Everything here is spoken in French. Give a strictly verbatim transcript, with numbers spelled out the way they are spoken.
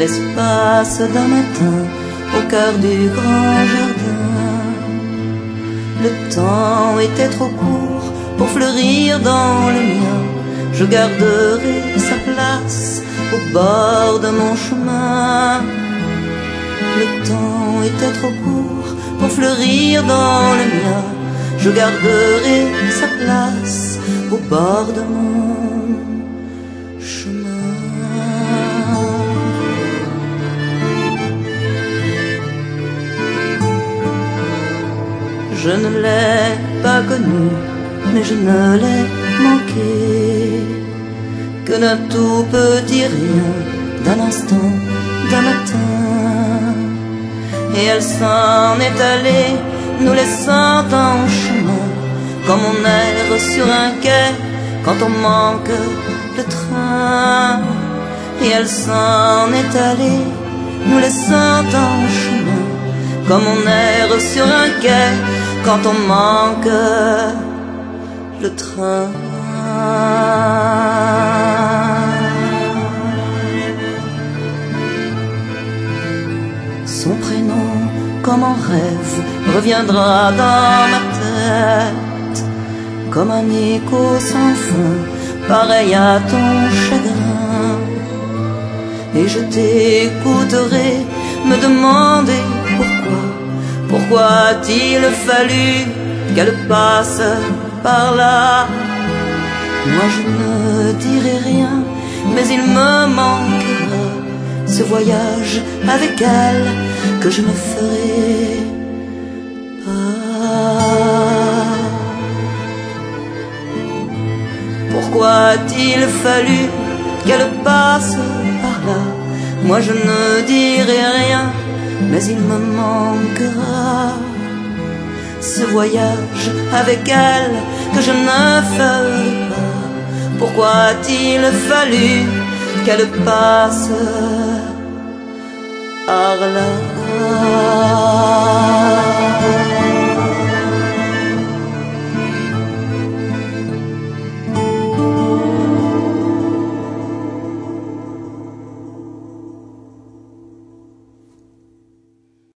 l'espace d'un matin au cœur du grand jardin. Le temps était trop court pour fleurir dans le mien. Je garderai sa place au bord de mon chemin. Le temps était trop court pour fleurir dans le mien. Je garderai sa place au bord de mon chemin. Je ne l'ai pas connu, mais je ne l'ai manqué que d'un tout petit rien, d'un instant, d'un matin. Et elle s'en est allée, nous laissant en chemin, comme on erre sur un quai quand on manque le train. Et elle s'en est allée, nous laissant en chemin, comme on erre sur un quai quand on manque le train. Son prénom, comme en rêve, reviendra dans ma tête, comme un écho sans fin, pareil à ton chagrin. Et je t'écouterai me demander pourquoi, pourquoi a-t-il fallu qu'elle passe par là. Moi je ne dirai rien, mais il me manquera ce voyage avec elle que je ne ferai pas. Pourquoi a-t-il fallu qu'elle passe par là? Moi je ne dirai rien, mais il me manquera ce voyage avec elle que je ne ferai pas. Pourquoi a-t-il fallu qu'elle passe par là?